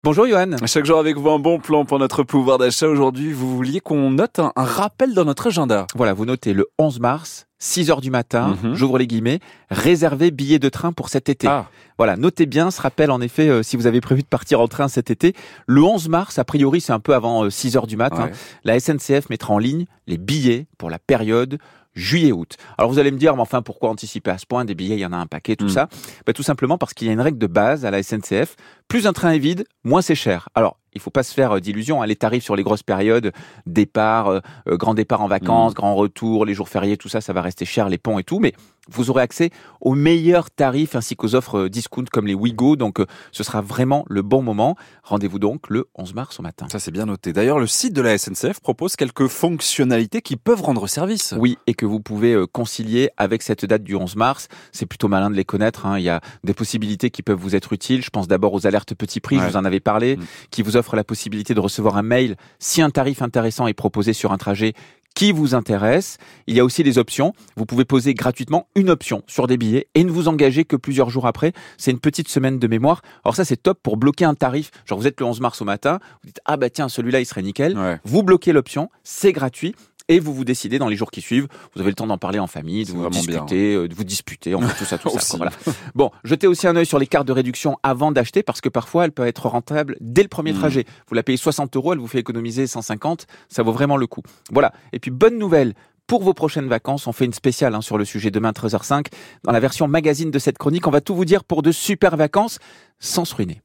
Bonjour Johan. Chaque jour avec vous, un bon plan pour notre pouvoir d'achat. Aujourd'hui, vous vouliez qu'on note un rappel dans notre agenda. Voilà, vous notez le 11 mars, 6h du matin, j'ouvre les guillemets, réservez billets de train pour cet été. Voilà, notez bien ce rappel en effet si vous avez prévu de partir en train cet été. Le 11 mars, a priori c'est un peu avant 6h du matin, la SNCF mettra en ligne les billets pour la période juillet-août. Alors vous allez me dire, mais enfin pourquoi anticiper à ce point? Des billets, il y en a un paquet, tout ça. Tout simplement parce qu'il y a une règle de base à la SNCF. Plus un train est vide, moins c'est cher. Alors, il faut pas se faire d'illusions. Les tarifs sur les grosses périodes, départ, grand départ en vacances, grand retour, les jours fériés, tout ça, ça va rester cher, les ponts et tout. Mais vous aurez accès aux meilleurs tarifs ainsi qu'aux offres discount comme les Ouigo. Donc, ce sera vraiment le bon moment. Rendez-vous donc le 11 mars au matin. Ça, c'est bien noté. D'ailleurs, le site de la SNCF propose quelques fonctionnalités qui peuvent rendre service. Oui, et que vous pouvez concilier avec cette date du 11 mars. C'est plutôt malin de les connaître. Il y a des possibilités qui peuvent vous être utiles. Je pense d'abord aux alertes petits prix, je vous en avais parlé, qui vous offrent la possibilité de recevoir un mail si un tarif intéressant est proposé sur un trajet qui vous intéresse. Il y a aussi les options. Vous pouvez poser gratuitement une option sur des billets et ne vous engager que plusieurs jours après. C'est une petite semaine de mémoire. Alors ça, c'est top pour bloquer un tarif. Genre, vous êtes le 11 mars au matin, vous dites, ah bah tiens, celui-là, il serait nickel. Vous bloquez l'option, c'est gratuit. Et vous décidez dans les jours qui suivent. Vous avez le temps d'en parler en famille, de vous disputer, en fait, tout ça. Voilà. Bon, jetez aussi un œil sur les cartes de réduction avant d'acheter parce que parfois elles peuvent être rentables dès le premier trajet. Vous la payez 60 €, elle vous fait économiser 150. Ça vaut vraiment le coup. Voilà. Et puis bonne nouvelle. Pour vos prochaines vacances, on fait une spéciale sur le sujet demain 13h05. Dans la version magazine de cette chronique, on va tout vous dire pour de super vacances sans se ruiner.